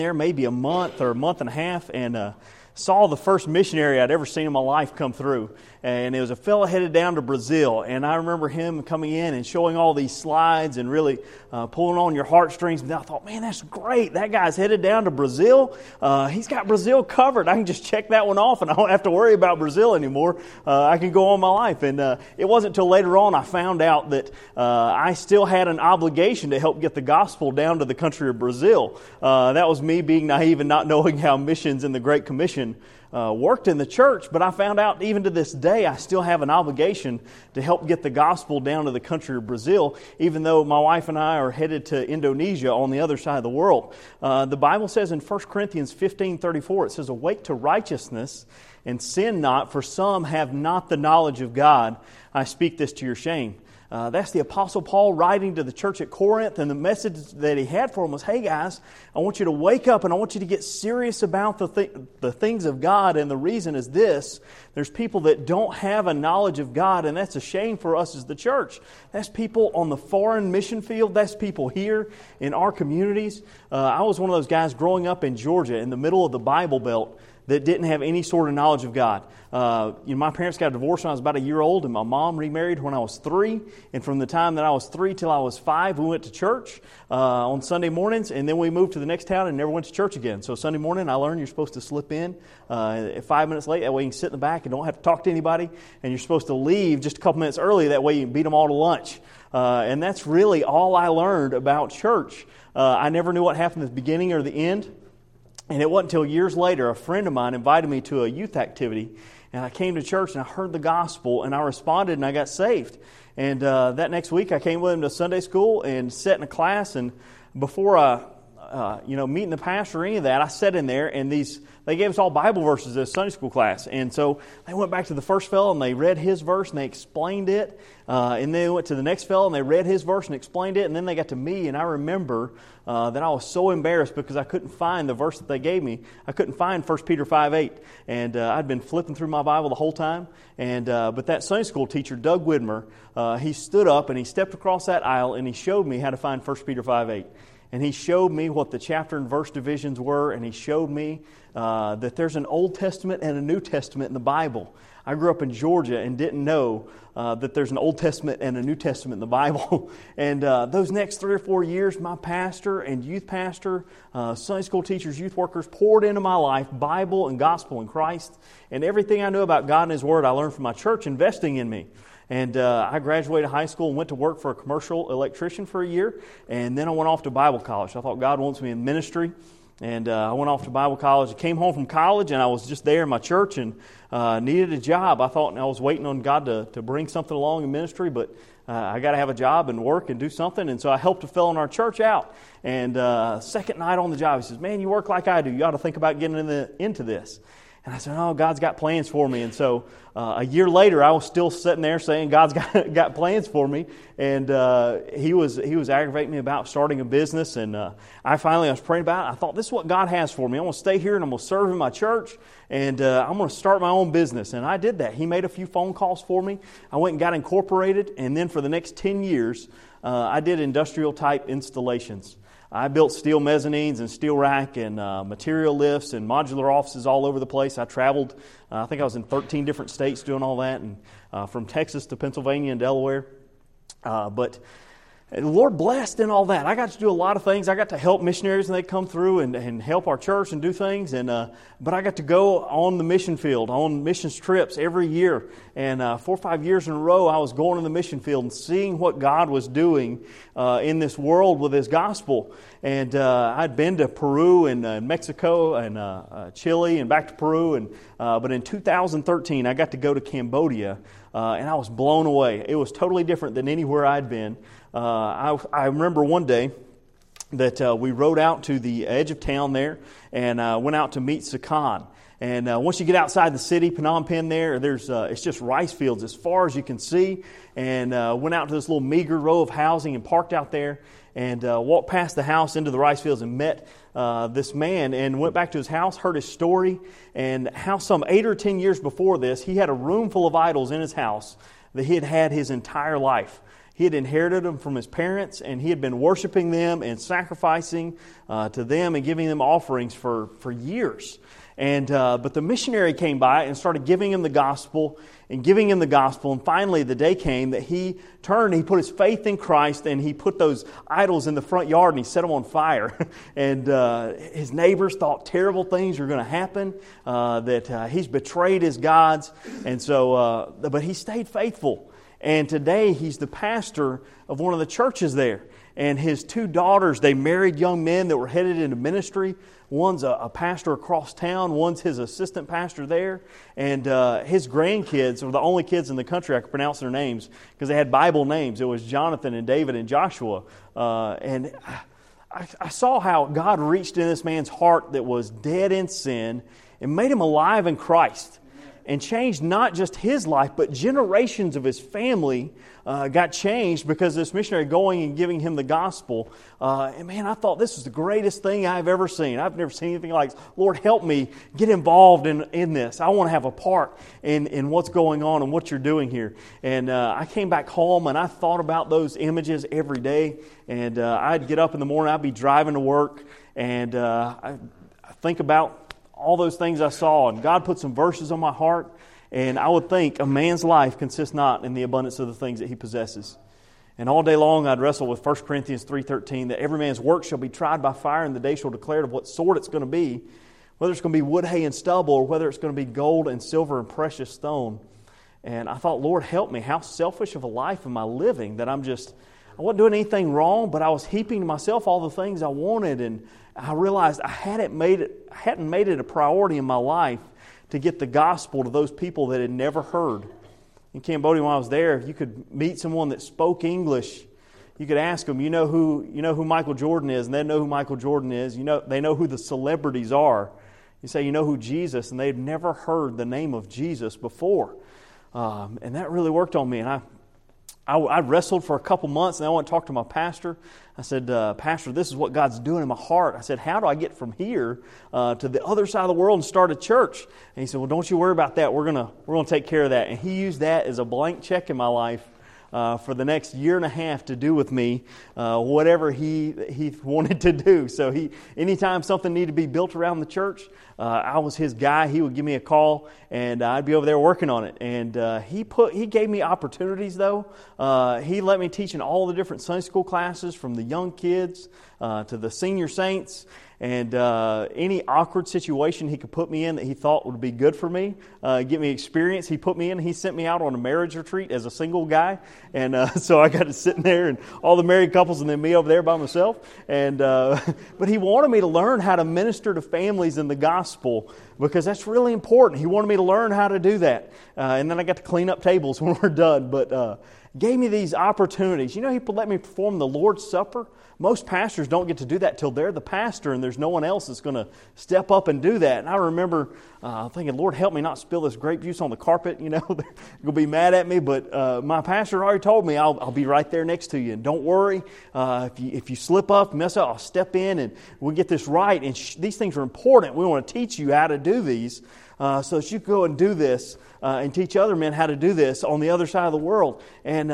there maybe a month or a month and a half, and saw the first missionary I'd ever seen in my life come through. And it was a fellow headed down to Brazil. And I remember him coming in and showing all these slides and really pulling on your heartstrings. And I thought, man, that's great. That guy's headed down to Brazil. He's got Brazil covered. I can just check that one off and I don't have to worry about Brazil anymore. I can go on my life. And it wasn't until later on I found out that I still had an obligation to help get the gospel down to the country of Brazil. That was me being naive and not knowing how missions and the Great Commission worked in the church, but I found out even to this day I still have an obligation to help get the gospel down to the country of Brazil, even though my wife and I are headed to Indonesia on the other side of the world. The Bible says in 1 Corinthians 15:34, it says, "Awake to righteousness and sin not, for some have not the knowledge of God. I speak this to your shame." That's the Apostle Paul writing to the church at Corinth, and the message that he had for them was, hey guys, I want you to wake up and I want you to get serious about the things of God, and the reason is this: there's people that don't have a knowledge of God, and that's a shame for us as the church. That's people on the foreign mission field, that's people here in our communities. I was one of those guys growing up in Georgia in the middle of the Bible Belt that didn't have any sort of knowledge of God. My parents got divorced when I was about a year old, and my mom remarried when I was 3. And from the time that I was 3 till I was 5, we went to church on Sunday mornings, and then we moved to the next town and never went to church again. So Sunday morning, I learned you're supposed to slip in 5 minutes late. That way you can sit in the back and don't have to talk to anybody. And you're supposed to leave just a couple minutes early. That way you can beat them all to lunch. And that's really all I learned about church. I never knew what happened at the beginning or the end. And it wasn't until years later, a friend of mine invited me to a youth activity, and I came to church and I heard the gospel and I responded and I got saved. And that next week I came with him to Sunday school and sat in a class, and before meeting the pastor or any of that, I sat in there and they gave us all Bible verses as Sunday school class. And so they went back to the first fellow and they read his verse and they explained it. And then they went to the next fellow and they read his verse and explained it. And then they got to me, and I remember that I was so embarrassed because I couldn't find the verse that they gave me. I couldn't find 1 Peter 5:8. And I'd been flipping through my Bible the whole time. And but that Sunday school teacher, Doug Widmer, he stood up and he stepped across that aisle and he showed me how to find 1 Peter 5:8. And he showed me what the chapter and verse divisions were, and he showed me that there's an Old Testament and a New Testament in the Bible. I grew up in Georgia and didn't know that there's an Old Testament and a New Testament in the Bible. And those next 3 or 4 years, my pastor and youth pastor, Sunday school teachers, youth workers poured into my life Bible and gospel in Christ. And everything I knew about God and His Word, I learned from my church investing in me. And I graduated high school and went to work for a commercial electrician for a year. And then I went off to Bible college. I thought God wants me in ministry. And I went off to Bible college. I came home from college, and I was just there in my church and needed a job. I thought I was waiting on God to bring something along in ministry, but I got to have a job and work and do something. And so I helped a fellow in our church out. And second night on the job, he says, "Man, you work like I do. You ought to think about getting into this." And I said, "Oh, God's got plans for me." And so a year later, I was still sitting there saying God's got plans for me. And he was aggravating me about starting a business. And I was praying about it. I thought, this is what God has for me. I'm going to stay here and I'm going to serve in my church. And I'm going to start my own business. And I did that. He made a few phone calls for me. I went and got incorporated. And then for the next 10 years, I did industrial type installations. I built steel mezzanines and steel rack and material lifts and modular offices all over the place. I traveled, I think I was in 13 different states doing all that, and from Texas to Pennsylvania and Delaware. But the Lord blessed in all that. I got to do a lot of things. I got to help missionaries when they come through and help our church and do things. And but I got to go on the mission field, on missions trips every year. And 4 or 5 years in a row, I was going to the mission field and seeing what God was doing in this world with His gospel. And I'd been to Peru and Mexico and Chile and back to Peru. But in 2013, I got to go to Cambodia, and I was blown away. It was totally different than anywhere I'd been. I remember one day that we rode out to the edge of town there and went out to meet Sakan. And once you get outside the city, Phnom Penh there's it's just rice fields as far as you can see. And went out to this little meager row of housing and parked out there and walked past the house into the rice fields and met this man and went back to his house, heard his story, and how some 8 or 10 years before this, he had a room full of idols in his house that he had had his entire life. He had inherited them from his parents, and he had been worshiping them and sacrificing to them and giving them offerings for years. But the missionary came by and started giving him the gospel and giving him the gospel. And finally, the day came that he turned, he put his faith in Christ, and he put those idols in the front yard and he set them on fire. And his neighbors thought terrible things were going to happen, that he's betrayed his gods. And so, but he stayed faithful. And today, he's the pastor of one of the churches there. And his two daughters, they married young men that were headed into ministry. One's a pastor across town. One's his assistant pastor there. And his grandkids were the only kids in the country I could pronounce their names because they had Bible names. It was Jonathan and David and Joshua. And I saw how God reached in this man's heart that was dead in sin and made him alive in Christ. And changed not just his life, but generations of his family got changed because of this missionary going and giving him the gospel. And man, I thought this was the greatest thing I've ever seen. I've never seen anything like this. Lord, help me get involved in this. I want to have a part in what's going on and what you're doing here. And I came back home and I thought about those images every day. And I'd get up in the morning, I'd be driving to work, and I think about all those things I saw, and God put some verses on my heart, and I would think a man's life consists not in the abundance of the things that he possesses. And all day long I'd wrestle with 1 Corinthians 3:13, that every man's work shall be tried by fire, and the day shall declare of what sort it's going to be, whether it's going to be wood, hay, and stubble, or whether it's going to be gold and silver and precious stone. And I thought, Lord, help me. How selfish of a life am I living that I wasn't doing anything wrong, but I was heaping to myself all the things I wanted, and I realized I hadn't made it a priority in my life to get the gospel to those people that had never heard. In Cambodia, when I was there, you could meet someone that spoke English. You could ask them, you know who Michael Jordan is, and they know who Michael Jordan is. They know who the celebrities are. You say, you know who Jesus, and they've never heard the name of Jesus before. And that really worked on me, and I wrestled for a couple months, and I went and talked to my pastor. I said, Pastor, this is what God's doing in my heart. I said, how do I get from here to the other side of the world and start a church? And he said, well, don't you worry about that. We're gonna take care of that. And he used that as a blank check in my life for the next year and a half to do with me whatever he wanted to do. So anytime something needed to be built around the church, I was his guy. He would give me a call, and I'd be over there working on it. And he gave me opportunities, though. He let me teach in all the different Sunday school classes, from the young kids to the senior saints. And any awkward situation he could put me in that he thought would be good for me, get me experience, he put me in. He sent me out on a marriage retreat as a single guy. And so I got to sit in there and all the married couples and then me over there by myself. And but he wanted me to learn how to minister to families in the gospel, because that's really important. He wanted me to learn how to do that. And then I got to clean up tables when we're done. But gave me these opportunities. He let me perform the Lord's Supper. Most pastors don't get to do that till they're the pastor, and there's no one else that's going to step up and do that. And I remember thinking, Lord, help me not spill this grape juice on the carpet. They're going to be mad at me. But my pastor already told me I'll be right there next to you. And don't worry, if you slip up, mess up, I'll step in and we'll get this right. And these things are important. We want to teach you how to do these so that you can go and do this and teach other men how to do this on the other side of the world. And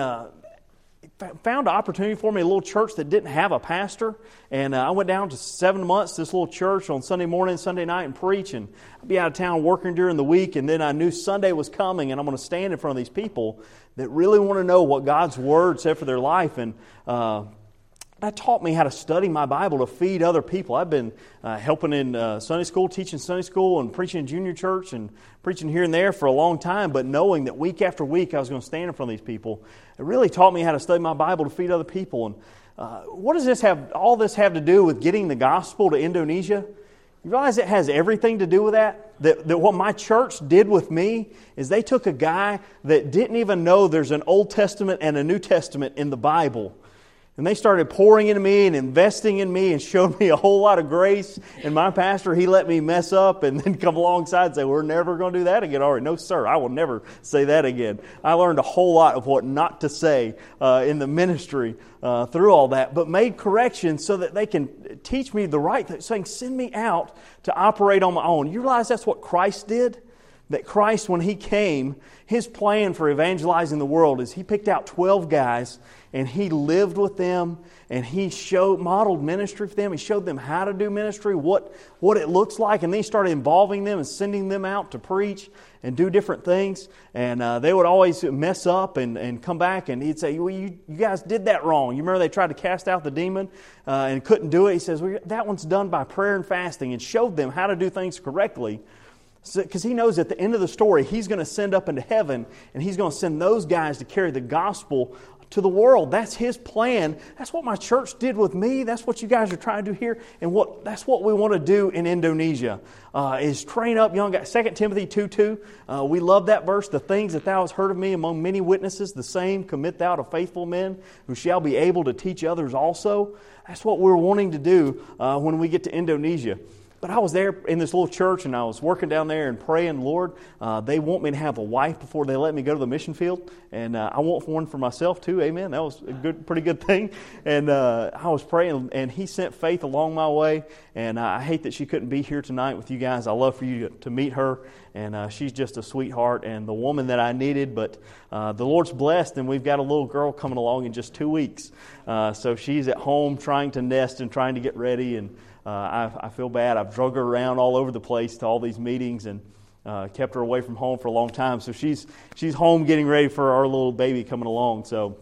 found an opportunity for me, a little church that didn't have a pastor. And I went down to 7 months to this little church on Sunday morning, Sunday night, and preach. And I'd be out of town working during the week. And then I knew Sunday was coming, and I'm going to stand in front of these people that really want to know what God's Word said for their life. And that taught me how to study my Bible to feed other people. I've been helping in Sunday school, teaching Sunday school, and preaching in junior church, and preaching here and there for a long time. But knowing that week after week I was going to stand in front of these people, it really taught me how to study my Bible to feed other people. And what does all this have to do with getting the gospel to Indonesia? You realize it has everything to do with that? That what my church did with me is they took a guy that didn't even know there's an Old Testament and a New Testament in the Bible. And they started pouring into me and investing in me and showed me a whole lot of grace. And my pastor, he let me mess up and then come alongside and say, we're never going to do that again. All right, no, sir, I will never say that again. I learned a whole lot of what not to say in the ministry through all that, but made corrections so that they can teach me the right thing, saying, send me out to operate on my own. You realize that's what Christ did? that Christ, when He came, His plan for evangelizing the world is He picked out 12 guys and He lived with them and He modeled ministry for them. He showed them how to do ministry, what it looks like, and then He started involving them and sending them out to preach and do different things. And they would always mess up and come back, and He'd say, well, you guys did that wrong. You remember they tried to cast out the demon and couldn't do it? He says, well, that one's done by prayer and fasting, and showed them how to do things correctly. Because He knows at the end of the story, He's going to send up into heaven, and He's going to send those guys to carry the gospel to the world. That's His plan. That's what my church did with me. That's what you guys are trying to do here. And that's what we want to do in Indonesia, is train up young guys. 2 Timothy 2:2, we love that verse. The things that thou hast heard of me among many witnesses, the same commit thou to faithful men who shall be able to teach others also. That's what we're wanting to do when we get to Indonesia. But I was there in this little church, and I was working down there and praying, Lord, they want me to have a wife before they let me go to the mission field, and I want one for myself too. Amen. That was a pretty good thing. And I was praying, and He sent Faith along my way. And I hate that she couldn't be here tonight with you guys. I love for you to meet her, and she's just a sweetheart and the woman that I needed. But the Lord's blessed, and we've got a little girl coming along in just 2 weeks. So she's at home trying to nest and trying to get ready, and I feel bad. I've drug her around all over the place to all these meetings and kept her away from home for a long time. So she's home getting ready for our little baby coming along. So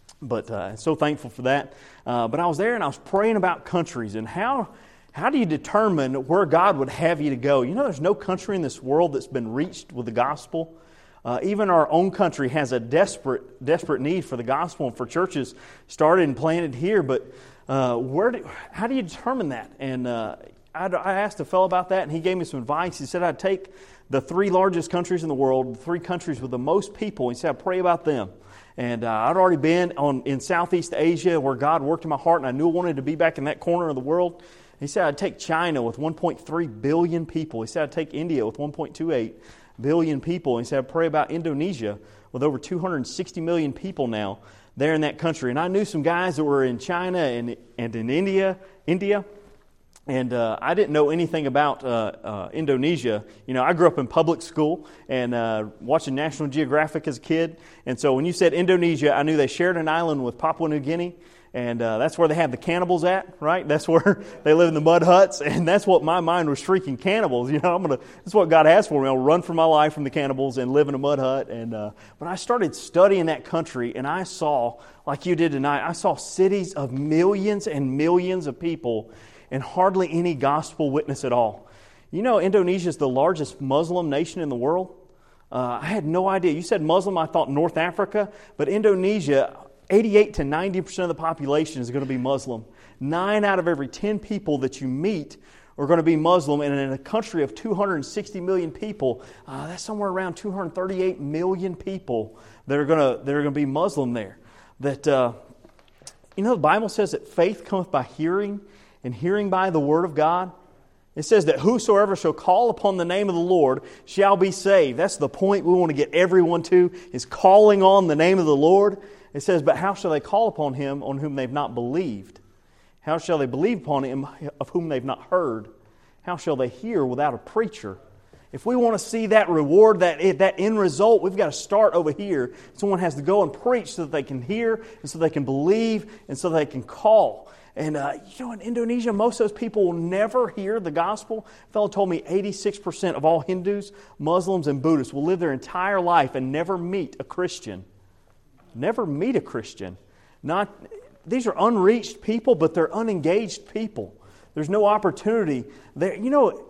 thankful for that. But I was there and I was praying about countries and how do you determine where God would have you to go? You know, there's no country in this world that's been reached with the gospel. Even our own country has a desperate need for the gospel and for churches started and planted here. But how do you determine that? And I asked a fellow about that, and he gave me some advice. He said I'd take the 3 largest countries in the world, the 3 countries with the most people. He said I'd pray about them. And I'd already been in Southeast Asia where God worked in my heart, and I knew I wanted to be back in that corner of the world. He said I'd take China with 1.3 billion people. He said I'd take India with 1.28 billion people. He said I'd pray about Indonesia with over 260 million people now there in that country. And I knew some guys that were in China and in India. And I didn't know anything about Indonesia. You know, I grew up in public school and watching National Geographic as a kid. And so when you said Indonesia, I knew they shared an island with Papua New Guinea. And that's where they have the cannibals at, right? That's where they live in the mud huts. And that's what my mind was shrieking, cannibals. You know, that's what God asked for me. I'll run for my life from the cannibals and live in a mud hut. And but I started studying that country, and I saw, like you did tonight, I saw cities of millions and millions of people and hardly any gospel witness at all. You know, Indonesia is the largest Muslim nation in the world. I had no idea. You said Muslim, I thought North Africa. But Indonesia, 88 to 90% of the population is going to be Muslim. 9 out of every 10 people that you meet are going to be Muslim. And in a country of 260 million people, that's somewhere around 238 million people that are going to be Muslim there. That, you know, the Bible says that faith cometh by hearing, and hearing by the word of God. It says that whosoever shall call upon the name of the Lord shall be saved. That's the point we want to get everyone to, is calling on the name of the Lord. It says, but how shall they call upon Him on whom they've not believed? How shall they believe upon Him of whom they've not heard? How shall they hear without a preacher? If we want to see that reward, that end result, we've got to start over here. Someone has to go and preach so that they can hear, and so they can believe, and so they can call. And, you know, in Indonesia, most of those people will never hear the gospel. A fellow told me 86% of all Hindus, Muslims, and Buddhists will live their entire life and never meet a Christian. Never meet a Christian. These are unreached people, but they're unengaged people. There's no opportunity there. You know,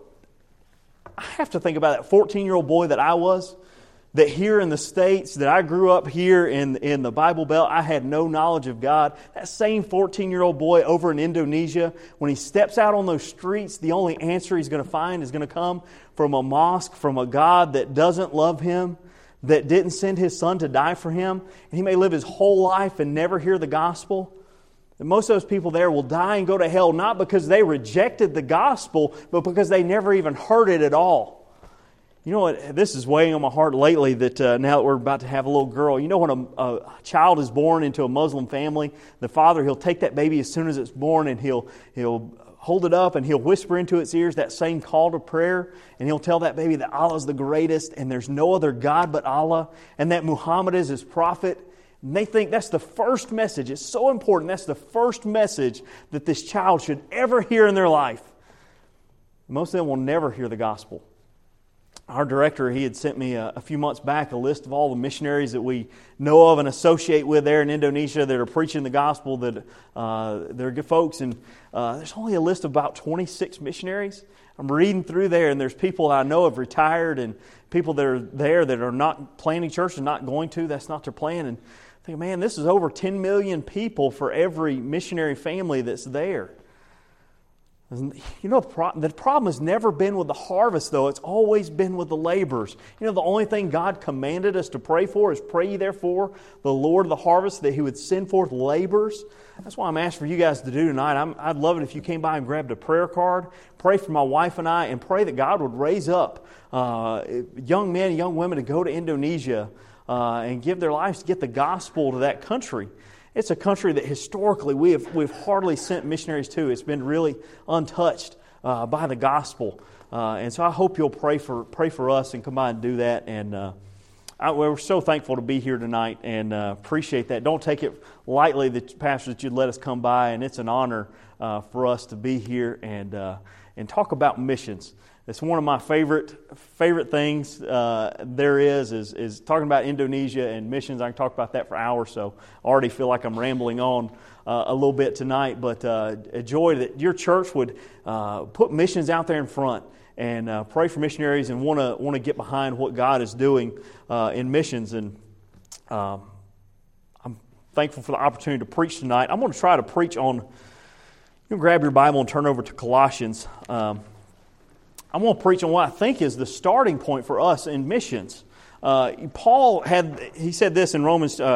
I have to think about that 14-year-old boy that I was, that here in the States, that I grew up here in the Bible Belt, I had no knowledge of God. That same 14-year-old boy over in Indonesia, when he steps out on those streets, the only answer he's going to find is going to come from a mosque, from a God that doesn't love him, that didn't send His Son to die for him. And he may live his whole life and never hear the gospel. And most of those people there will die and go to hell, not because they rejected the gospel, but because they never even heard it at all. You know what? This is weighing on my heart lately, that now that we're about to have a little girl. You know, when a child is born into a Muslim family, the father, he'll take that baby as soon as it's born, and he'll hold it up and he'll whisper into its ears that same call to prayer, and he'll tell that baby that Allah is the greatest and there's no other God but Allah, and that Muhammad is his prophet. And they think that's the first message. It's so important. That's the first message that this child should ever hear in their life. Most of them will never hear the gospel. Our director, he had sent me a few months back a list of all the missionaries that we know of and associate with there in Indonesia that are preaching the gospel, that they're good folks. And there's only a list of about 26 missionaries. I'm reading through there, and there's people I know have retired and people that are there that are not planting churches, not going to. That's not their plan. And I think, man, this is over 10 million people for every missionary family that's there. You know, the problem has never been with the harvest, though. It's always been with the laborers. You know, the only thing God commanded us to pray for is pray ye therefore the Lord of the harvest, that He would send forth laborers. That's why I'm asking for you guys to do tonight. I'd love it if you came by and grabbed a prayer card, pray for my wife and I, and pray that God would raise up young men and young women to go to Indonesia and give their lives to get the gospel to that country. It's a country that historically we've hardly sent missionaries to. It's been really untouched by the gospel, and so I hope you'll pray for us and come by and do that. And we're so thankful to be here tonight and appreciate that. Don't take it lightly, Pastor, that you'd let us come by, and it's an honor for us to be here and talk about missions. It's one of my favorite things there is talking about Indonesia and missions. I can talk about that for hours, so I already feel like I'm rambling on a little bit tonight. But a joy that your church would put missions out there in front and pray for missionaries and want to get behind what God is doing in missions. And I'm thankful for the opportunity to preach tonight. I'm going to try to preach on. You can grab your Bible and turn over to Colossians. I'm going to preach on what I think is the starting point for us in missions. Paul said this in in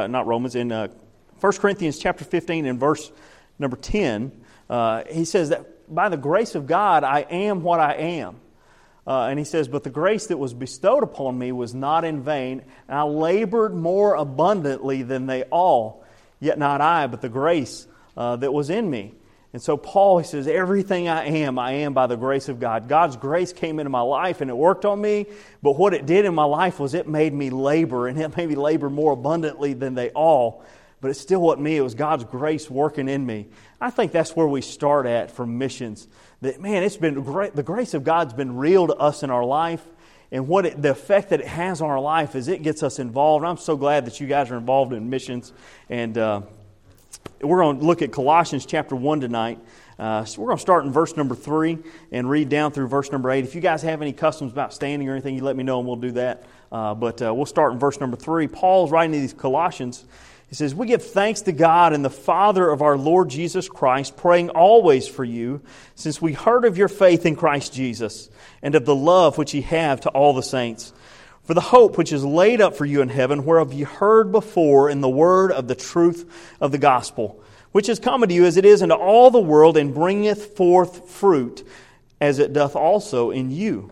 1 Corinthians chapter 15 and verse number 10. He says that by the grace of God I am what I am. And he says, but the grace that was bestowed upon me was not in vain, and I labored more abundantly than they all, yet not I, but the grace that was in me. And so Paul, he says, everything I am by the grace of God. God's grace came into my life and it worked on me, but what it did in my life was it made me labor, and it made me labor more abundantly than they all. But it still wasn't me, it was God's grace working in me. I think that's where we start at for missions. That, man, it's been great. The grace of God's been real to us in our life, and the effect that it has on our life is it gets us involved. I'm so glad that you guys are involved in missions, and we're going to look at Colossians chapter 1 tonight. So we're going to start in verse number 3 and read down through verse number 8. If you guys have any customs about standing or anything, you let me know and we'll do that. But we'll start in verse number 3. Paul's writing to these Colossians. He says, we give thanks to God and the Father of our Lord Jesus Christ, praying always for you, since we heard of your faith in Christ Jesus and of the love which ye have to all the saints, for the hope which is laid up for you in heaven, whereof ye heard before in the word of the truth of the gospel, which is come unto you as it is into all the world, and bringeth forth fruit, as it doth also in you,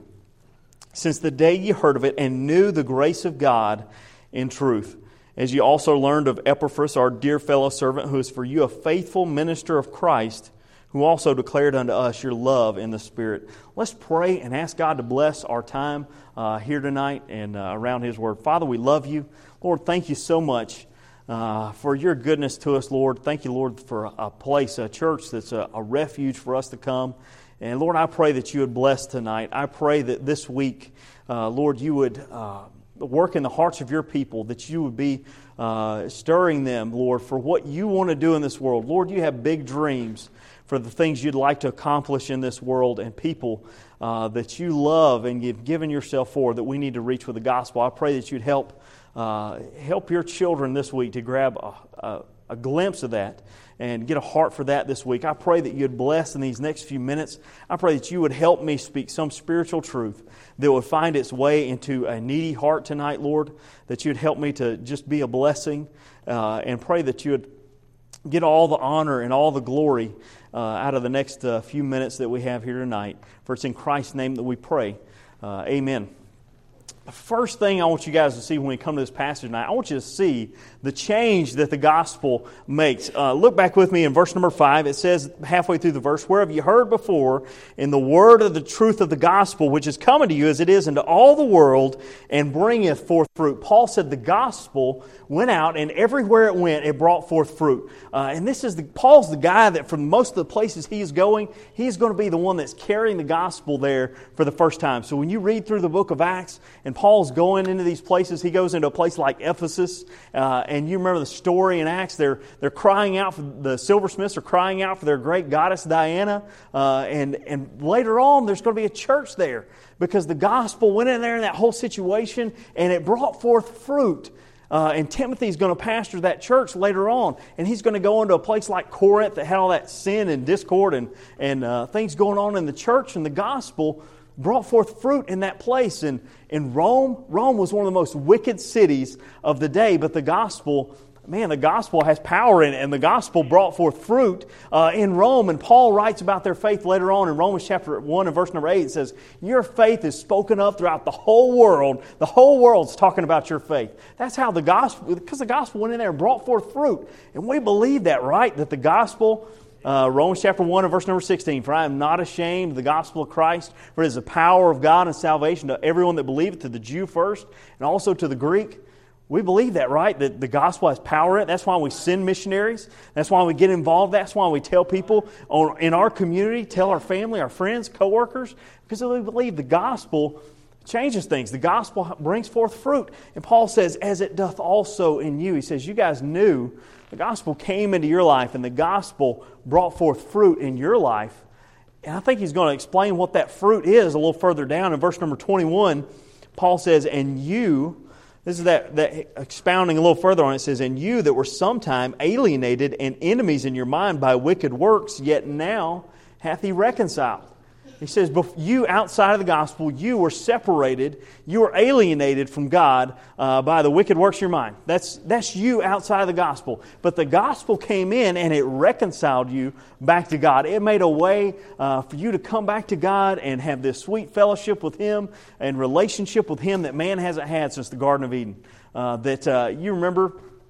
since the day ye heard of it, and knew the grace of God in truth. As ye also learned of Epaphras, our dear fellow servant, who is for you a faithful minister of Christ, who also declared unto us your love in the Spirit. Let's pray and ask God to bless our time here tonight and around His Word. Father, we love you. Lord, thank you so much for your goodness to us, Lord. Thank you, Lord, for a place, a church that's a refuge for us to come. And Lord, I pray that you would bless tonight. I pray that this week, Lord, you would work in the hearts of your people, that you would be stirring them, Lord, for what you want to do in this world. Lord, you have big dreams for the things you'd like to accomplish in this world, and people that you love and you've given yourself for, that we need to reach with the gospel. I pray that you'd help your children this week to grab a glimpse of that and get a heart for that this week. I pray that you'd bless in these next few minutes. I pray that you would help me speak some spiritual truth that would find its way into a needy heart tonight, Lord, that you'd help me to just be a blessing, and pray that you would get all the honor and all the glory out of the next few minutes that we have here tonight. For it's in Christ's name that we pray. Amen. the first thing I want you guys to see when we come to this passage tonight, I want you to see the change that the gospel makes. Look back with me in verse number 5. It says halfway through the verse, "Where have you heard before in the word of the truth of the gospel, which is coming to you as it is into all the world, and bringeth forth fruit." Paul said the gospel went out, and everywhere it went, it brought forth fruit. And this is Paul's the guy that from most of the places he is going to be the one that's carrying the gospel there for the first time. So when you read through the book of Acts, and Paul's going into these places, he goes into a place like Ephesus, and you remember the story in Acts, they're crying out for the silversmiths are crying out for their great goddess Diana, and later on there's going to be a church there because the gospel went in there in that whole situation, and it brought forth fruit. And Timothy's going to pastor that church later on, and he's going to go into a place like Corinth that had all that sin and discord and things going on in the church, and the gospel brought forth fruit in that place. And in Rome was one of the most wicked cities of the day, but the gospel has power in it, and the gospel brought forth fruit in Rome. And Paul writes about their faith later on in Romans chapter 1 and verse number 8. It says, "Your faith is spoken of throughout the whole world." The whole world's talking about your faith. That's how because the gospel went in there and brought forth fruit. And we believe that, right? That the gospel, Romans chapter 1 and verse number 16, "For I am not ashamed of the gospel of Christ, for it is the power of God and salvation to everyone that believeth, to the Jew first, and also to the Greek." We believe that, right? That the gospel has power in it. That's why we send missionaries. That's why we get involved. That's why we tell people in our community, tell our family, our friends, coworkers, because we believe the gospel changes things. The gospel brings forth fruit. And Paul says, "As it doth also in you." He says, you guys knew the gospel came into your life, and the gospel brought forth fruit in your life. And I think he's going to explain what that fruit is a little further down. In verse number 21, Paul says, "And you..." This is that expounding a little further on it. It says, "And you that were sometime alienated and enemies in your mind by wicked works, yet now hath he reconciled." He says, you outside of the gospel, you were separated, you were alienated from God by the wicked works of your mind. That's you outside of the gospel. But the gospel came in and it reconciled you back to God. It made a way for you to come back to God and have this sweet fellowship with Him and relationship with Him that man hasn't had since the Garden of Eden. You remember,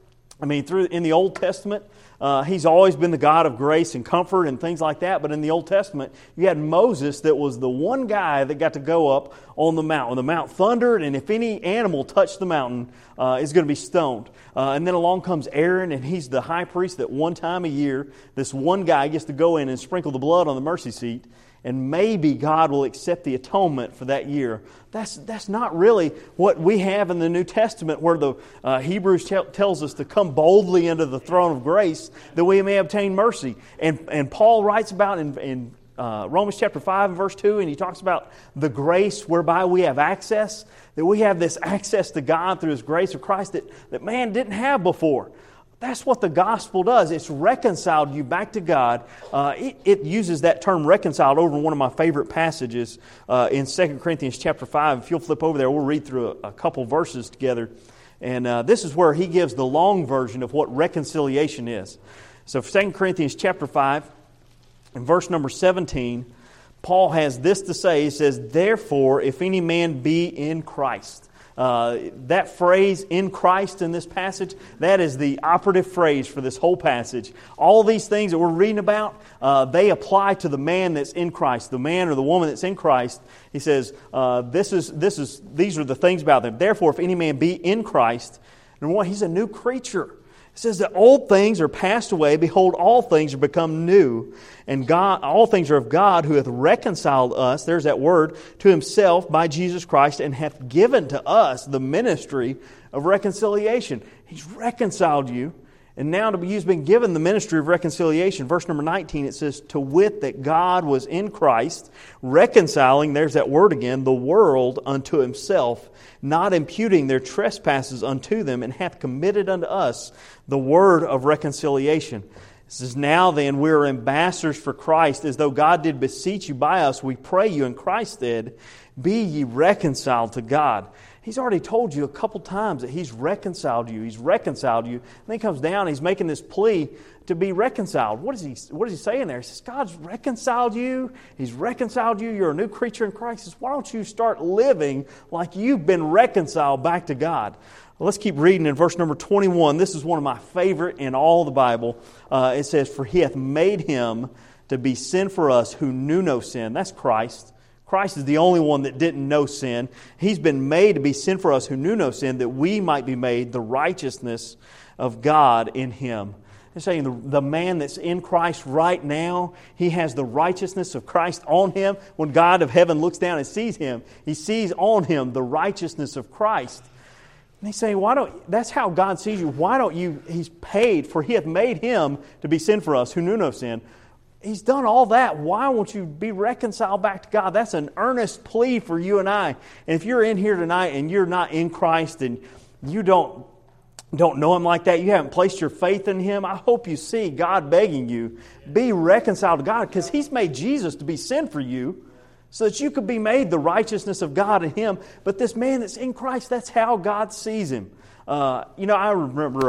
in the Old Testament, He's always been the God of grace and comfort and things like that. But in the Old Testament, you had Moses that was the one guy that got to go up on the mountain. When the mount thundered, and if any animal touched the mountain, is going to be stoned. And then along comes Aaron, and he's the high priest that one time a year, this one guy gets to go in and sprinkle the blood on the mercy seat. And maybe God will accept the atonement for that year. That's not really what we have in the New Testament, where the Hebrews tells us to come boldly into the throne of grace that we may obtain mercy. And Paul writes about in Romans chapter 5 and verse 2, and he talks about the grace whereby we have access, that we have this access to God through His grace of Christ that man didn't have before. That's what the gospel does. It's reconciled you back to God. It uses that term reconciled over in one of my favorite passages in 2 Corinthians chapter 5. If you'll flip over there, we'll read through a couple verses together. And this is where he gives the long version of what reconciliation is. So 2 Corinthians chapter 5, in verse number 17, Paul has this to say. He says, "Therefore, if any man be in Christ." That phrase, "in Christ," in this passage, that is the operative phrase for this whole passage. All these things that we're reading about, they apply to the man that's in Christ, the man or the woman that's in Christ. He says, these are the things about them. "Therefore, if any man be in Christ," number one, he's a new creature. It says that old things are passed away. Behold, all things are become new. And all things are of God, who hath reconciled us, there's that word, to Himself by Jesus Christ, and hath given to us the ministry of reconciliation. He's reconciled you. And now you've been given the ministry of reconciliation. Verse number 19, it says, "To wit, that God was in Christ, reconciling," there's that word again, "the world unto Himself, not imputing their trespasses unto them, and hath committed unto us the word of reconciliation." It says, "Now then, we are ambassadors for Christ, as though God did beseech you by us. We pray you in Christ's stead, be ye reconciled to God." He's already told you a couple times that He's reconciled you. He's reconciled you. And then He comes down and He's making this plea to be reconciled. What is He saying there? He says, God's reconciled you. He's reconciled you. You're a new creature in Christ. He says, why don't you start living like you've been reconciled back to God? Well, let's keep reading in verse number 21. This is one of my favorite in all the Bible. It says, for He hath made Him to be sin for us who knew no sin. That's Christ. Christ is the only one that didn't know sin. He's been made to be sin for us who knew no sin, that we might be made the righteousness of God in Him. They're saying the man that's in Christ right now, he has the righteousness of Christ on him. When God of heaven looks down and sees him, He sees on him the righteousness of Christ. And they say, that's how God sees you. Why don't you, He's paid, for He hath made Him to be sin for us who knew no sin. He's done all that. Why won't you be reconciled back to God? That's an earnest plea for you and I. And if you're in here tonight and you're not in Christ and you don't know Him like that, you haven't placed your faith in Him, I hope you see God begging you, be reconciled to God, because He's made Jesus to be sin for you so that you could be made the righteousness of God in Him. But this man that's in Christ, that's how God sees him. I remember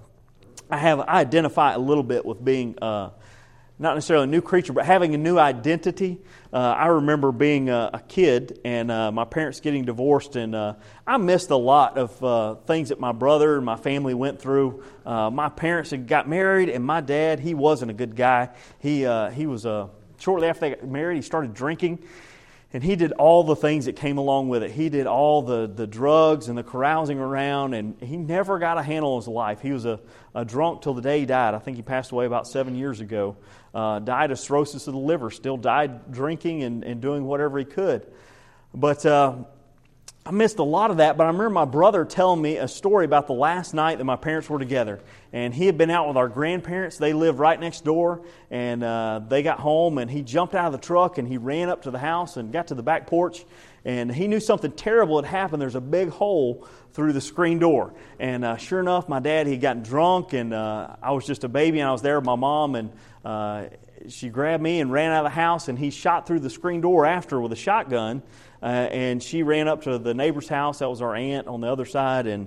I identify a little bit with being not necessarily a new creature, but having a new identity. I remember being a kid and my parents getting divorced, and I missed a lot of things that my brother and my family went through. My parents had got married, and my dad, he wasn't a good guy. He was shortly after they got married, he started drinking. And he did all the things that came along with it. He did all the drugs and the carousing around, and he never got a handle on his life. He was a drunk till the day he died. I think he passed away about 7 years ago. Died of cirrhosis of the liver. Still died drinking and doing whatever he could. But I missed a lot of that, but I remember my brother telling me a story about the last night that my parents were together. And he had been out with our grandparents. They lived right next door. And they got home, and he jumped out of the truck, and he ran up to the house and got to the back porch. And he knew something terrible had happened. There's a big hole through the screen door. And sure enough, my dad, he had gotten drunk, and I was just a baby, and I was there with my mom, and she grabbed me and ran out of the house, and he shot through the screen door after her with a shotgun. And she ran up to the neighbor's house. That was our aunt on the other side. And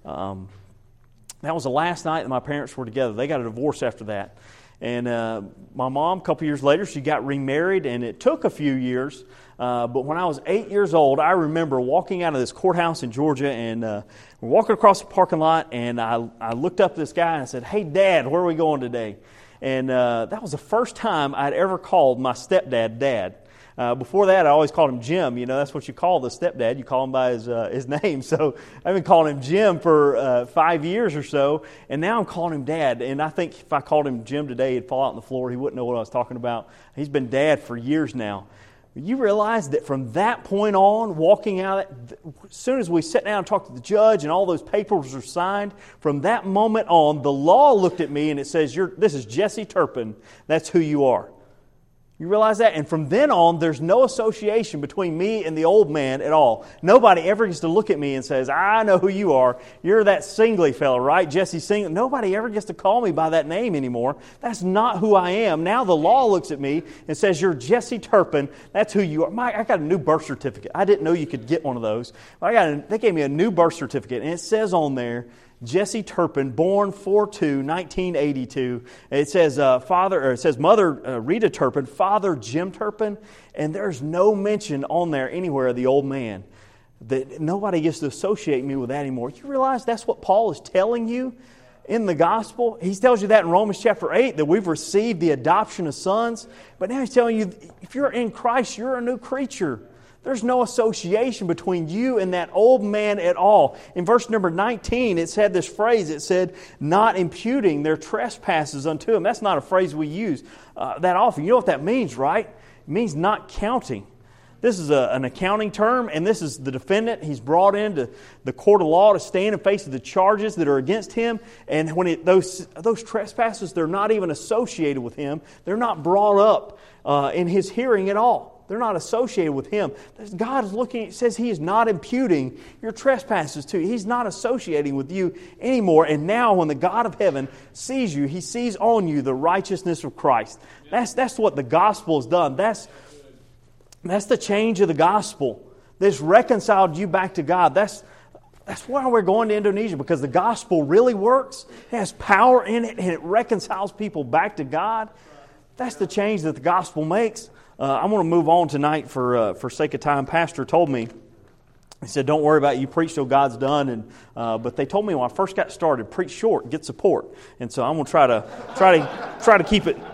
that was the last night that my parents were together. They got a divorce after that. And my mom, a couple years later, she got remarried. And it took a few years. But when I was 8 years old, I remember walking out of this courthouse in Georgia. And we're walking across the parking lot. And I looked up at this guy and I said, "Hey, Dad, where are we going today?" And that was the first time I'd ever called my stepdad Dad. Before that, I always called him Jim. You know, that's what you call the stepdad. You call him by his name. So I've been calling him Jim for 5 years or so, and now I'm calling him Dad. And I think if I called him Jim today, he'd fall out on the floor. He wouldn't know what I was talking about. He's been Dad for years now. You realize that from that point on, walking out, as soon as we sat down and talked to the judge and all those papers were signed, from that moment on, the law looked at me and it says, "This is Jesse Turpin. That's who you are." You realize that? And from then on, there's no association between me and the old man at all. Nobody ever gets to look at me and says, "I know who you are. You're that Singley fella, right? Jesse Singley." Nobody ever gets to call me by that name anymore. That's not who I am. Now the law looks at me and says, "You're Jesse Turpin. That's who you are." I got a new birth certificate. I didn't know you could get one of those. But they gave me a new birth certificate, and it says on there, Jesse Turpin, born 4/2/1982. It says Mother Rita Turpin, Father Jim Turpin, and there's no mention on there anywhere of the old man. That nobody gets to associate me with that anymore. You realize that's what Paul is telling you in the gospel? He tells you that in Romans chapter 8, that we've received the adoption of sons. But now he's telling you, if you're in Christ, you're a new creature. There's no association between you and that old man at all. In verse number 19, it said this phrase. It said, "not imputing their trespasses unto him." That's not a phrase we use that often. You know what that means, right? It means not counting. This is an accounting term, and this is the defendant. He's brought into the court of law to stand in face of the charges that are against him. And when those trespasses, they're not even associated with him. They're not brought up in his hearing at all. They're not associated with him. God is looking, it says He is not imputing your trespasses to you. He's not associating with you anymore. And now when the God of heaven sees you, He sees on you the righteousness of Christ. That's what the gospel has done. That's the change of the gospel. That's reconciled you back to God. That's why we're going to Indonesia, because the gospel really works. It has power in it, and it reconciles people back to God. That's the change that the gospel makes. I'm going to move on tonight for sake of time. Pastor told me, he said, don't worry about it. You preach till God's done. But they told me when I first got started, preach short, get support. And so I'm going to try to keep it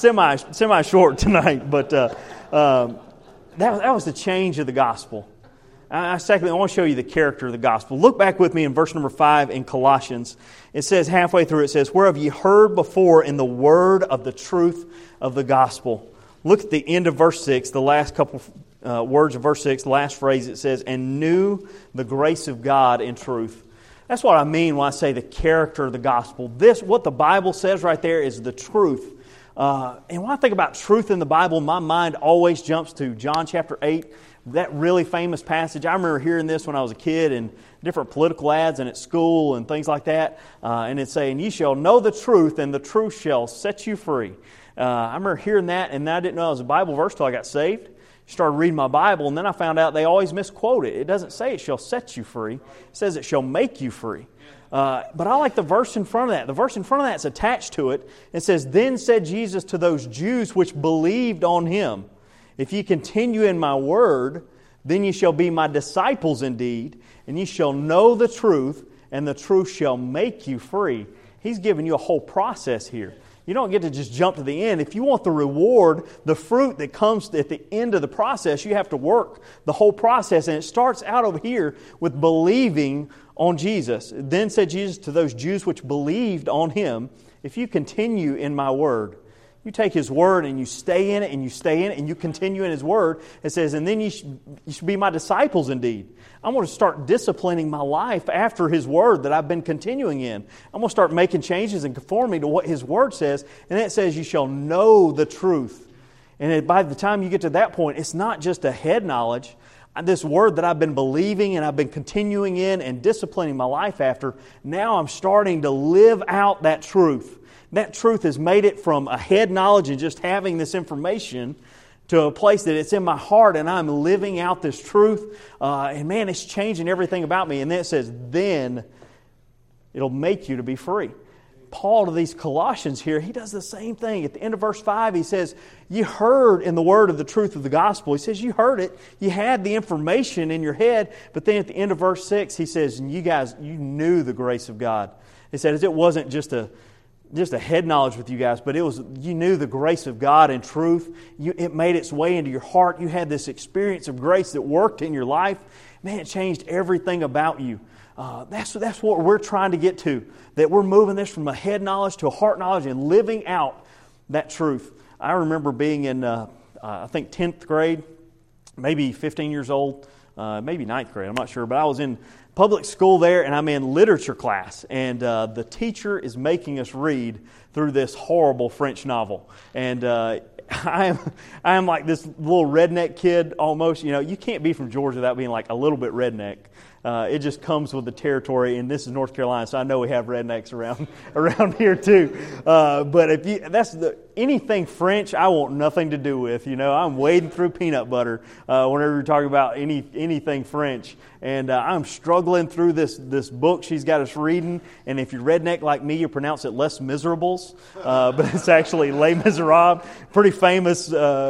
semi short tonight. But that was the change of the gospel. Secondly, I want to show you the character of the gospel. Look back with me in verse number 5 in Colossians. It says, halfway through, it says, whereof ye heard before in the word of the truth of the gospel. Look at the end of verse 6, the last couple words of verse 6, the last phrase. It says, and knew the grace of God in truth. That's what I mean when I say the character of the gospel. What the Bible says right there is the truth. And when I think about truth in the Bible, my mind always jumps to John chapter 8. That really famous passage. I remember hearing this when I was a kid in different political ads and at school and things like that. And it's saying, ye shall know the truth, and the truth shall set you free. I remember hearing that, and I didn't know it was a Bible verse till I got saved. Started reading my Bible, and then I found out they always misquote it. It doesn't say it shall set you free. It says it shall make you free. But I like the verse in front of that. The verse in front of that is attached to it. It says, then said Jesus to those Jews which believed on Him, if ye continue in my word, then ye shall be my disciples indeed, and ye shall know the truth, and the truth shall make you free. He's giving you a whole process here. You don't get to just jump to the end. If you want the reward, the fruit that comes at the end of the process, you have to work the whole process. And it starts out over here with believing on Jesus. Then said Jesus to those Jews which believed on Him, if you continue in my word. You take His word and you stay in it and you stay in it and you continue in His word. It says, and then you should be my disciples indeed. I'm going to start disciplining my life after His word that I've been continuing in. I'm going to start making changes and conforming to what His word says. And then it says, you shall know the truth. And by the time you get to that point, it's not just a head knowledge. This word that I've been believing and I've been continuing in and disciplining my life after, now I'm starting to live out that truth. That truth has made it from a head knowledge and just having this information to a place that it's in my heart and I'm living out this truth. And man, it's changing everything about me. And then it says, then it'll make you to be free. Paul to these Colossians here, he does the same thing. At the end of verse 5, he says, you heard in the word of the truth of the gospel. He says, you heard it. You had the information in your head. But then at the end of verse 6, he says, you guys, you knew the grace of God. He said, it wasn't just a head knowledge with you guys, but you knew the grace of God and truth. It made its way into your heart. You had this experience of grace that worked in your life. Man, it changed everything about you. That's what we're trying to get to, that we're moving this from a head knowledge to a heart knowledge and living out that truth. I remember being in, I think, 10th grade, maybe 15 years old, maybe 9th grade, I'm not sure, but I was in public school there, and I'm in literature class, and the teacher is making us read through this horrible French novel. And I am like this little redneck kid almost. You know, you can't be from Georgia without being like a little bit redneck. It just comes with the territory, and this is North Carolina, so I know we have rednecks around here too. But anything French, I want nothing to do with. You know, I'm wading through peanut butter whenever you're talking about anything French, and I'm struggling through this book she's got us reading. And if you're redneck like me, you pronounce it Les Miserables, but it's actually Les Miserables. Pretty famous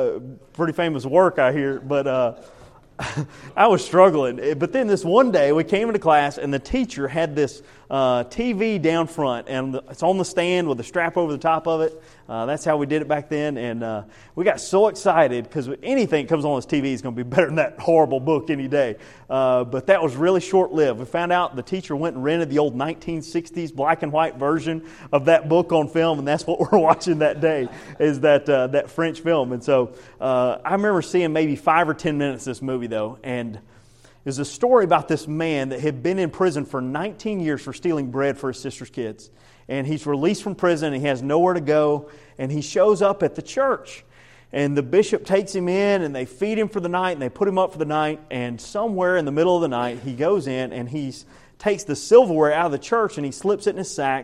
work I hear, but. I was struggling. But then this one day we came into class and the teacher had this TV down front, and it's on the stand with a strap over the top of it. That's how we did it back then. And we got so excited because anything that comes on this TV is going to be better than that horrible book any day. But that was really short-lived. We found out the teacher went and rented the old 1960s black and white version of that book on film, and that's what we're watching that day, is that French film. And so I remember seeing maybe 5 or 10 minutes of this movie, though, and there's a story about this man that had been in prison for 19 years for stealing bread for his sister's kids. And he's released from prison, and he has nowhere to go, and he shows up at the church. And the bishop takes him in, and they feed him for the night, and they put him up for the night, and somewhere in the middle of the night, he goes in, and he takes the silverware out of the church, and he slips it in his sack,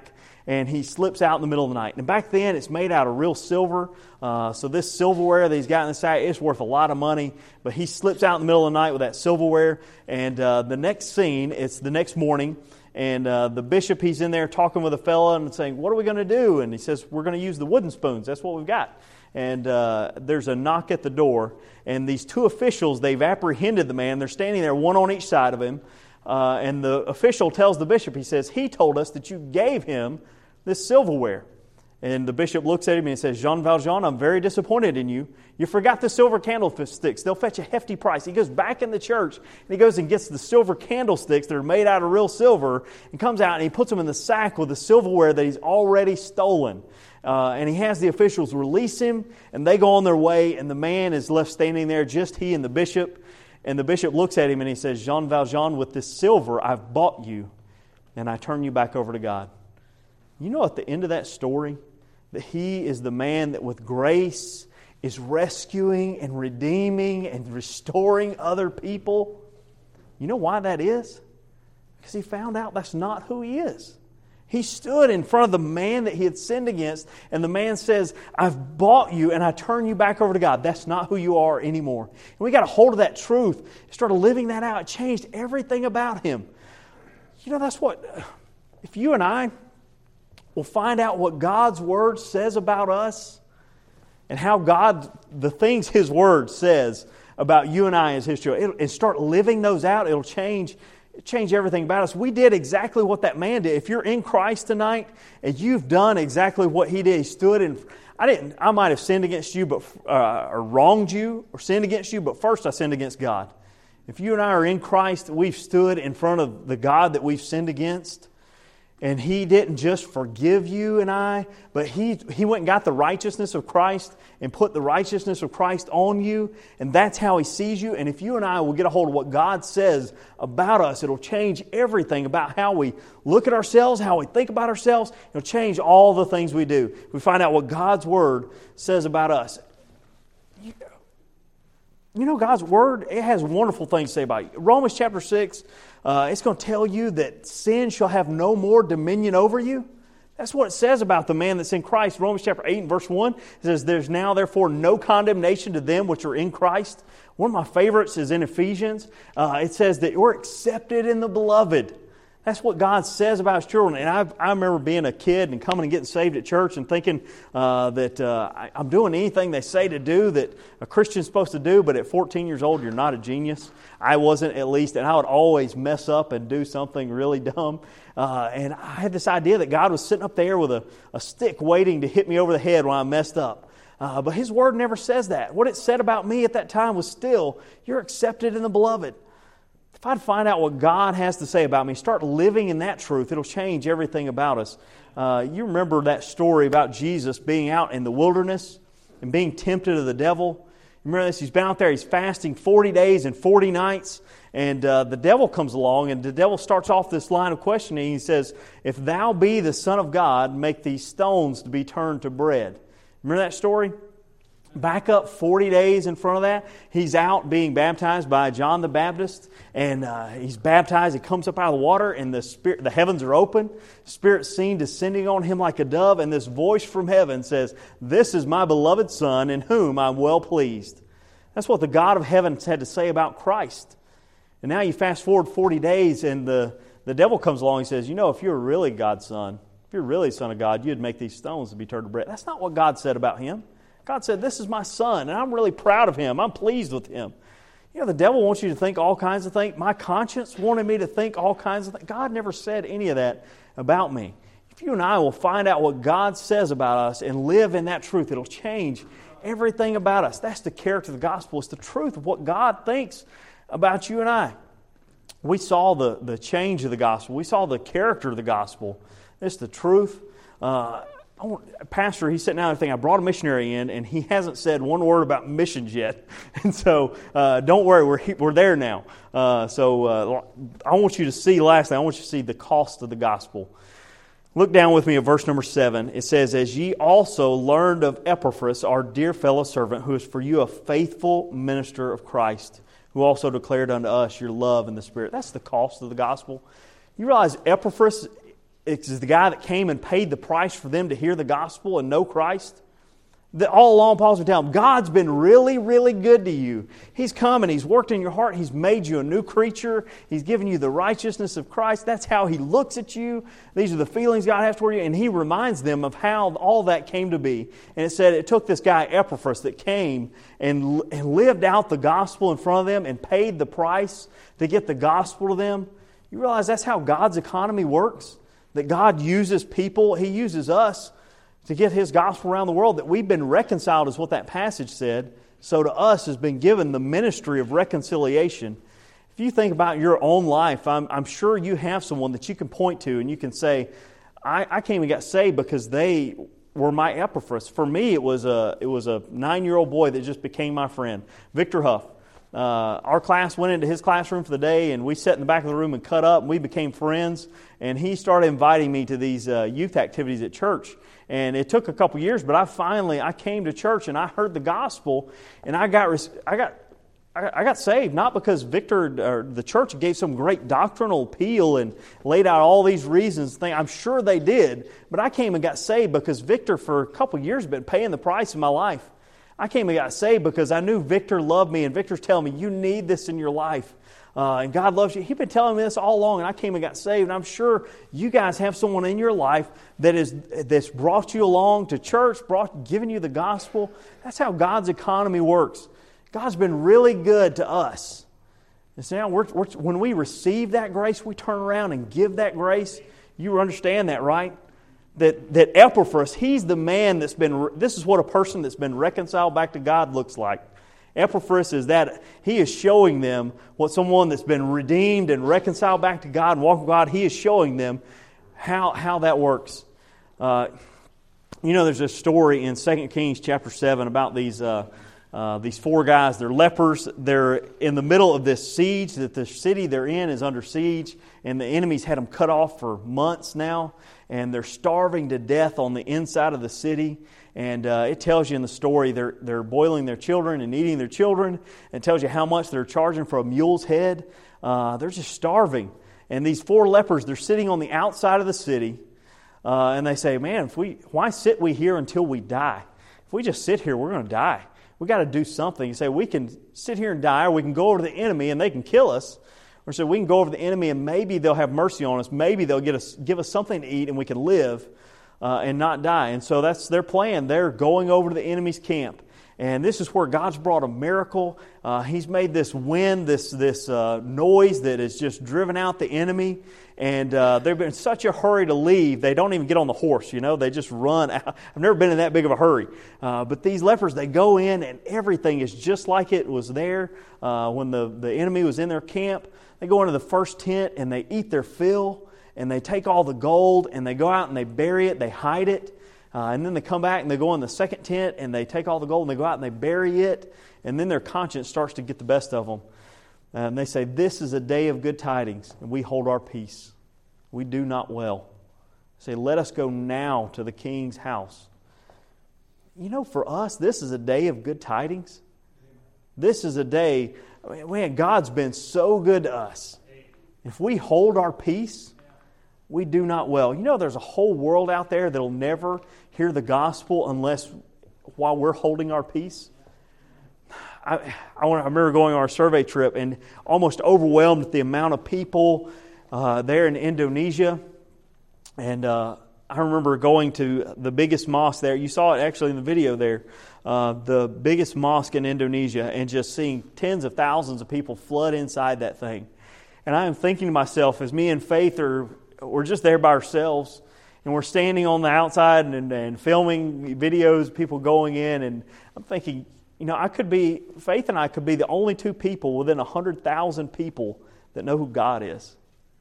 and he slips out in the middle of the night. And back then, it's made out of real silver. So this silverware that he's got in the sack, it's worth a lot of money. But he slips out in the middle of the night with that silverware. And the next scene, it's the next morning. And the bishop, he's in there talking with a fella and saying, what are we going to do? And he says, we're going to use the wooden spoons. That's what we've got. And there's a knock at the door. And these two officials, they've apprehended the man. They're standing there, one on each side of him. And the official tells the bishop, he says, he told us that you gave him this silverware. And the bishop looks at him and says, Jean Valjean, I'm very disappointed in you. You forgot the silver candlesticks. They'll fetch a hefty price. He goes back in the church and he goes and gets the silver candlesticks that are made out of real silver and comes out and he puts them in the sack with the silverware that he's already stolen. And he has the officials release him and they go on their way and the man is left standing there, just he and the bishop. And the bishop looks at him and he says, Jean Valjean, with this silver I've bought you and I turn you back over to God. You know, at the end of that story, that he is the man that with grace is rescuing and redeeming and restoring other people. You know why that is? Because he found out that's not who he is. He stood in front of the man that he had sinned against, and the man says, I've bought you and I turn you back over to God. That's not who you are anymore. And we got a hold of that truth, started living that out. It changed everything about him. You know, that's what, if you and I will find out what God's Word says about us and how God, the things His Word says about you and I as His children, and start living those out, it'll change everything about us. We did exactly what that man did. If you're in Christ tonight and you've done exactly what he did, he stood in. I might have sinned against you, but or wronged you, or sinned against you, but first I sinned against God. If you and I are in Christ, we've stood in front of the God that we've sinned against. And He didn't just forgive you and I, but He went and got the righteousness of Christ and put the righteousness of Christ on you. And that's how He sees you. And if you and I will get a hold of what God says about us, it'll change everything about how we look at ourselves, how we think about ourselves. It'll change all the things we do. We find out what God's Word says about us. You know, God's Word, it has wonderful things to say about you. Romans chapter 6, it's going to tell you that sin shall have no more dominion over you. That's what it says about the man that's in Christ. Romans chapter 8 and verse 1, it says, there's now therefore no condemnation to them which are in Christ. One of my favorites is in Ephesians. It says that we're accepted in the beloved. That's what God says about His children. And I remember being a kid and coming and getting saved at church and thinking that I'm doing anything they say to do that a Christian's supposed to do, but at 14 years old, you're not a genius. I wasn't, at least, and I would always mess up and do something really dumb. And I had this idea that God was sitting up there with a stick waiting to hit me over the head when I messed up. But His Word never says that. What it said about me at that time was still, you're accepted in the beloved. If I'd find out what God has to say about me, start living in that truth, it'll change everything about us. You remember that story about Jesus being out in the wilderness and being tempted of the devil? Remember this? He's been out there, he's fasting 40 days and 40 nights, and the devil comes along, and the devil starts off this line of questioning. He says, if thou be the Son of God, make these stones to be turned to bread. Remember that story? Back up 40 days in front of that, he's out being baptized by John the Baptist, and he's baptized. He comes up out of the water, and the heavens are open. Spirit's seen descending on him like a dove, and this voice from heaven says, "This is my beloved Son, in whom I'm well pleased." That's what the God of heaven had to say about Christ. And now you fast forward 40 days, and the devil comes along and says, you know, if you're really God's Son, if you're really Son of God, you'd make these stones to be turned to bread. That's not what God said about Him. God said, this is my Son, and I'm really proud of Him. I'm pleased with Him. You know, the devil wants you to think all kinds of things. My conscience wanted me to think all kinds of things. God never said any of that about me. If you and I will find out what God says about us and live in that truth, it'll change everything about us. That's the character of the gospel. It's the truth of what God thinks about you and I. We saw the change of the gospel. We saw the character of the gospel. It's the truth. Pastor, he's sitting down and thinking, I brought a missionary in, and he hasn't said one word about missions yet. And so, don't worry, we're there now. So I want you to see, lastly, I want you to see the cost of the gospel. Look down with me at verse number 7. It says, as ye also learned of Epaphras, our dear fellow servant, who is for you a faithful minister of Christ, who also declared unto us your love in the Spirit. That's the cost of the gospel. You realize Epaphras is the guy that came and paid the price for them to hear the gospel and know Christ. That all along, Paul's been telling them, God's been really, really good to you. He's come and He's worked in your heart. He's made you a new creature. He's given you the righteousness of Christ. That's how He looks at you. These are the feelings God has toward you. And He reminds them of how all that came to be. And it said it took this guy Epaphras that came and lived out the gospel in front of them and paid the price to get the gospel to them. You realize that's how God's economy works? That God uses people. He uses us to get His gospel around the world, that we've been reconciled is what that passage said. So to us has been given the ministry of reconciliation. If you think about your own life, I'm sure you have someone that you can point to and you can say, I came and got saved because they were my Epaphras. For me, it was a 9-year-old boy that just became my friend, Victor Huff. Our class went into his classroom for the day, and we sat in the back of the room and cut up, and we became friends. And he started inviting me to these youth activities at church. And it took a couple years, but I came to church and I heard the gospel, and I got saved, not because Victor or the church gave some great doctrinal appeal and laid out all these reasons. I'm sure they did, but I came and got saved because Victor for a couple years had been paying the price in my life. I came and got saved because I knew Victor loved me, and Victor's telling me, you need this in your life. And God loves you. He's been telling me this all along, and I came and got saved. And I'm sure you guys have someone in your life that's brought you along to church, given you the gospel. That's how God's economy works. God's been really good to us. And so now when we receive that grace, we turn around and give that grace. You understand that, right? That Epaphras, he's the man this is what a person that's been reconciled back to God looks like. Epaphras is that he is showing them what someone that's been redeemed and reconciled back to God and walking with God, he is showing them how that works. There's a story in 2 Kings chapter 7 about these 4 guys. They're lepers. They're in the middle of this siege, that the city they're in is under siege, and the enemies had them cut off for months now, and they're starving to death on the inside of the city. And it tells you in the story they're boiling their children and eating their children. It tells you how much they're charging for a mule's head. They're just starving. And these 4 lepers, they're sitting on the outside of the city. And they say, man, why sit we here until we die? If we just sit here, we're going to die. We got to do something. You say, we can sit here and die, or we can go over to the enemy and they can kill us. Or so we can go over to the enemy and maybe they'll have mercy on us. Maybe they'll give us something to eat and we can live and not die. And so that's their plan. They're going over to the enemy's camp. And this is where God's brought a miracle. He's made this wind, this noise that has just driven out the enemy. And they've been in such a hurry to leave, they don't even get on the horse, They just run out. I've never been in that big of a hurry. But these lepers, they go in and everything is just like it was there when the enemy was in their camp. They go into the first tent and they eat their fill. And they take all the gold and they go out and they bury it, they hide it. And then they come back and they go in the second tent and they take all the gold and they go out and they bury it. And then their conscience starts to get the best of them. And they say, this is a day of good tidings, and we hold our peace. We do not well. They say, let us go now to the king's house. For us, this is a day of good tidings. This is a day, man, God's been so good to us. If we hold our peace, we do not well. There's a whole world out there that'll never hear the gospel while we're holding our peace. I remember going on our survey trip and almost overwhelmed with the amount of people there in Indonesia. And I remember going to the biggest mosque there. You saw it actually in the video there. The biggest mosque in Indonesia, and just seeing tens of thousands of people flood inside that thing. And I am thinking to myself, as me and Faith we're just there by ourselves, and we're standing on the outside and filming videos of people going in, and I'm thinking, Faith and I could be the only 2 people within 100,000 people that know who God is.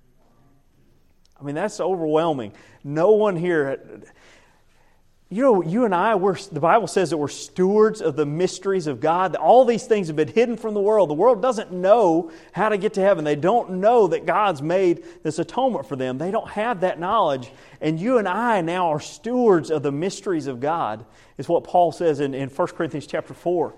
I mean, that's overwhelming. No one here. You and I, the Bible says that we're stewards of the mysteries of God. All these things have been hidden from the world. The world doesn't know how to get to heaven. They don't know that God's made this atonement for them. They don't have that knowledge. And you and I now are stewards of the mysteries of God, is what Paul says in 1 Corinthians chapter 4.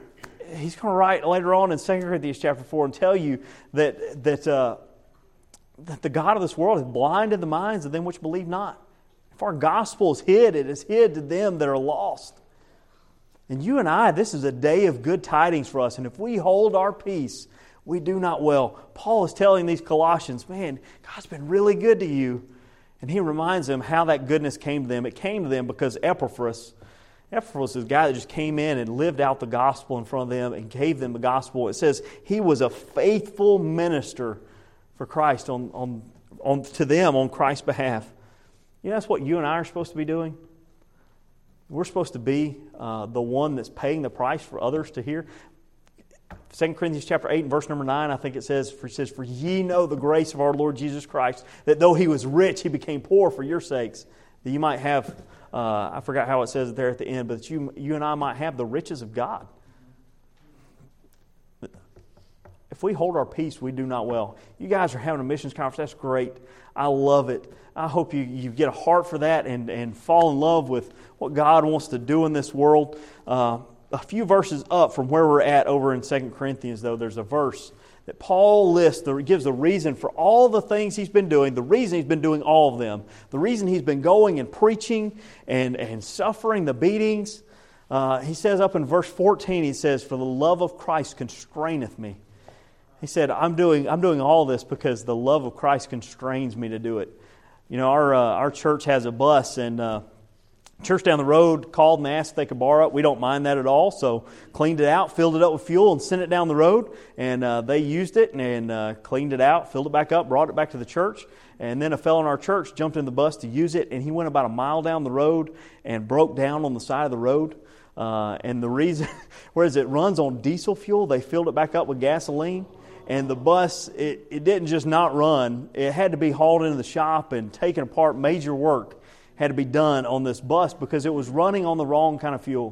He's going to write later on in 2 Corinthians chapter 4 and tell you that that the God of this world has blinded the minds of them which believe not. If our gospel is hid, it is hid to them that are lost. And you and I, this is a day of good tidings for us. And if we hold our peace, we do not well. Paul is telling these Colossians, man, God's been really good to you. And he reminds them how that goodness came to them. It came to them because Epaphras is the guy that just came in and lived out the gospel in front of them and gave them the gospel. It says he was a faithful minister for Christ to them on Christ's behalf. You know, that's what you and I are supposed to be doing. We're supposed to be the one that's paying the price for others to hear. 2 Corinthians chapter 8 and verse number 9, I think it says, "For ye know the grace of our Lord Jesus Christ, that though He was rich, He became poor for your sakes, that you might have," I forgot how it says it there at the end, but you and I might have the riches of God. If we hold our peace, we do not well. You guys are having a missions conference. That's great. I love it. I hope you get a heart for that and fall in love with what God wants to do in this world. A few verses up from where we're at over in 2 Corinthians, though, there's a verse that Paul lists, that gives the reason for all the things he's been doing, the reason he's been doing all of them, the reason he's been going and preaching and suffering the beatings. He says up in verse 14, he says, "For the love of Christ constraineth me." He said, I'm doing all this because the love of Christ constrains me to do it. You know, our church has a bus, and church down the road called and asked if they could borrow it. We don't mind that at all, so cleaned it out, filled it up with fuel, and sent it down the road. And they used it and cleaned it out, filled it back up, brought it back to the church. And then a fellow in our church jumped in the bus to use it, and he went about a mile down the road and broke down on the side of the road. And the reason, whereas it runs on diesel fuel, they filled it back up with gasoline. And the bus, it didn't just not run. It had to be hauled into the shop and taken apart. Major work had to be done on this bus because it was running on the wrong kind of fuel.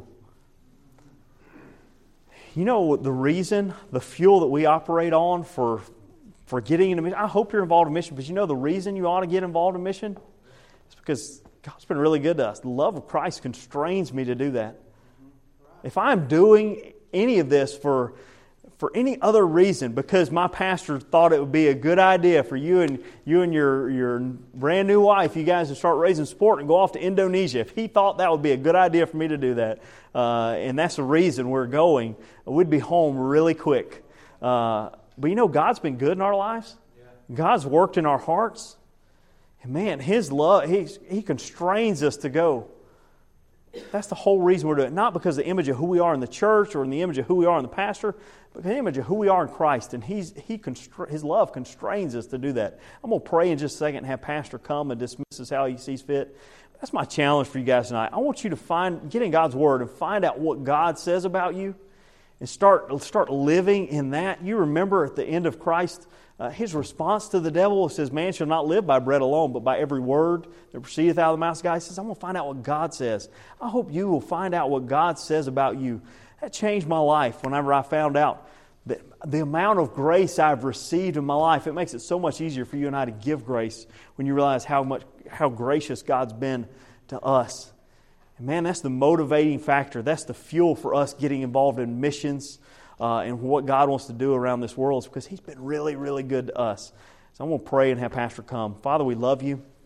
You know the reason, the fuel that we operate on for getting into mission? I hope you're involved in mission, but you know the reason you ought to get involved in mission? It's because God's been really good to us. The love of Christ constrains me to do that. If I'm doing any of this for any other reason, because my pastor thought it would be a good idea for you and your brand new wife, you guys to start raising sport and go off to Indonesia. If he thought that would be a good idea for me to do that, and that's the reason we're going, we'd be home really quick. But you know, God's been good in our lives. Yeah. God's worked in our hearts. And man, His love, He constrains us to go. That's the whole reason we're doing it. Not because of the image of who we are in the church or in the image of who we are in the pastor, but the image of who we are in Christ. And His love constrains us to do that. I'm going to pray in just a second and have Pastor come and dismiss us how he sees fit. That's my challenge for you guys tonight. I want you to get in God's Word and find out what God says about you and start living in that. You remember at the end of Christ, His response to the devil says, "Man shall not live by bread alone, but by every word that proceedeth out of the mouth of God." He says, I'm going to find out what God says. I hope you will find out what God says about you. That changed my life whenever I found out that the amount of grace I've received in my life. It makes it so much easier for you and I to give grace when you realize how gracious God's been to us. And man, that's the motivating factor. That's the fuel for us getting involved in missions and what God wants to do around this world, is because He's been really, really good to us. So I'm going to pray and have Pastor come. Father, we love You.